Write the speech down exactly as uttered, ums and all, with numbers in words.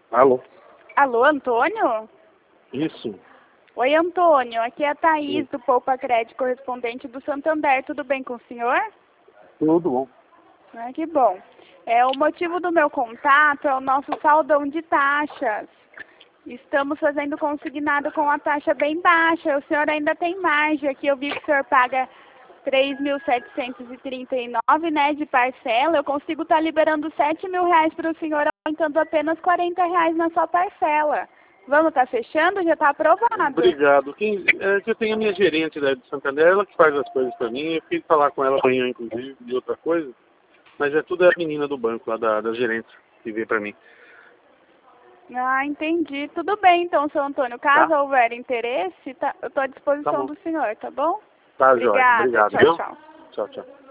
Alô? Alô, Antônio? Isso. Oi, Antônio. Aqui é a Thaís, do Poupa Crédito, correspondente do Santander. Tudo bem com o senhor? Tudo bom. Ah, que bom. É, o motivo do meu contato é o nosso saldão de taxas. Estamos fazendo consignado com a taxa bem baixa. O senhor ainda tem margem aqui. Eu vi que o senhor paga três mil setecentos e trinta e nove, né, de parcela. Eu consigo estar liberando sete mil reais para o senhor, aumentando apenas quarenta reais na sua parcela. Vamos estar fechando? Já está aprovado. Obrigado. Quem, é que eu tenho a minha gerente da de Santander, ela que faz as coisas para mim. Eu fiquei de falar com ela amanhã, inclusive, de outra coisa. Mas é tudo a menina do banco, lá da, da gerente, que vê para mim. Ah, entendi. Tudo bem, então, seu Antônio. Caso Tá? houver interesse, tá, eu estou à Tá disposição bom. do senhor, tá bom? Tá, Jorge. Obrigada. Obrigado, Tchau, viu? tchau. Tchau, tchau.